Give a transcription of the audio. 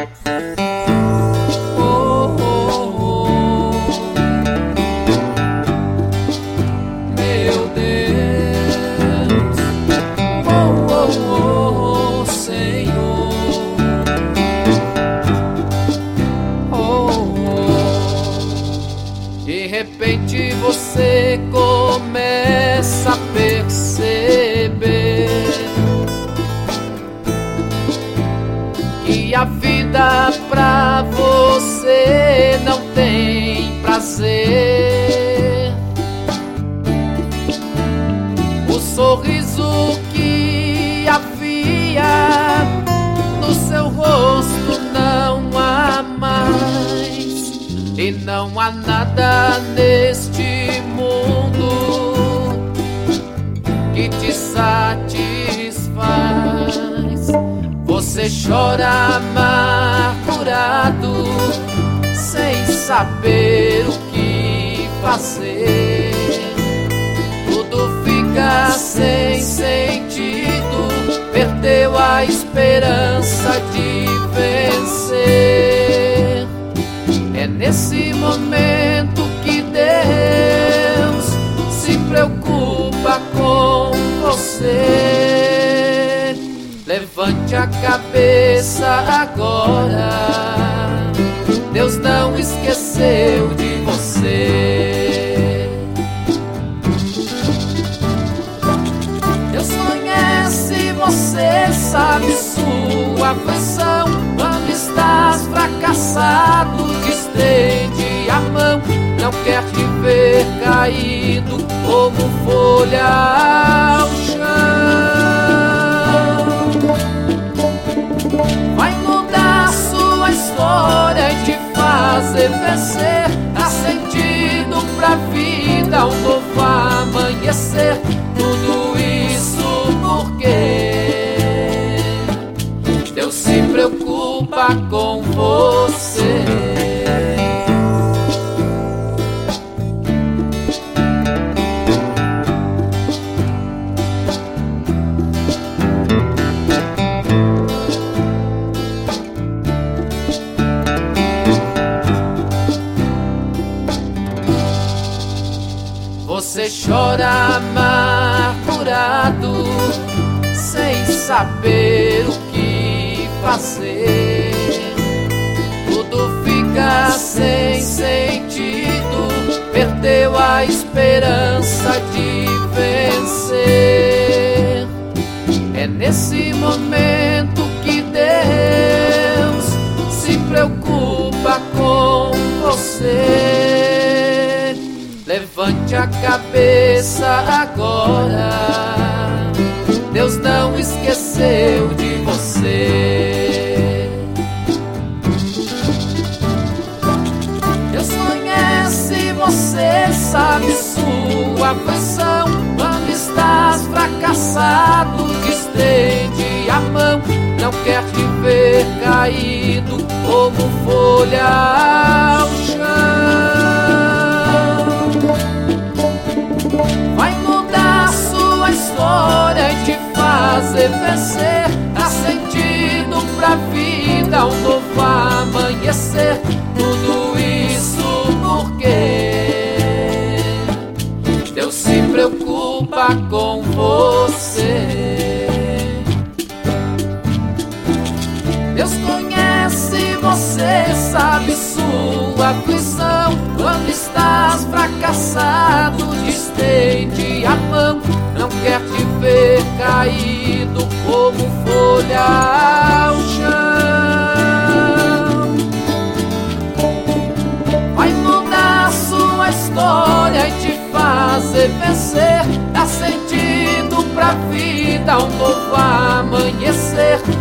Oh, oh, oh. Meu Deus, oh, oh, oh, Senhor, oh, oh. De repente você começa a perceber que a vida pra você não tem prazer. O sorriso que havia no seu rosto não há mais, e não há nada neste mundo que te satisfaz. Você chora amargurado, sem saber o que fazer. Tudo fica sem sentido, perdeu a esperança de vencer. É nesse momento que Deus se preocupa com você. Levante a cabeça agora, Deus não esqueceu de você. Deus conhece você, sabe sua aflição. Quando estás fracassado, te estende a mão. Não quer te ver caído como folha ao chão. Vai mudar sua história e te fazer vencer. Dá sentido pra vida, um novo amanhecer. Tudo isso porque Deus se preocupa com você. Você chora amargurado, sem saber o que fazer. Tudo fica sem sentido, perdeu a esperança de vencer. É nesse momento que Deus se preocupa com você. Levante a cabeça agora, Deus não esqueceu de você. Deus conhece você, sabe sua aflição. Quando estás fracassado, te estende a mão. Não quer te ver caído como folha ao chão. Vai mudar sua história e te fazer vencer. Dá sentido pra vida, um novo amanhecer. Tudo isso porque Deus se preocupa com você. Deus conhece você, sabe sua aflição. Quando estás fracassado, te estende a mão. Não quer te ver caído como folha ao chão. Vai mudar sua história e te fazer vencer. Dá sentido pra vida, um novo amanhecer.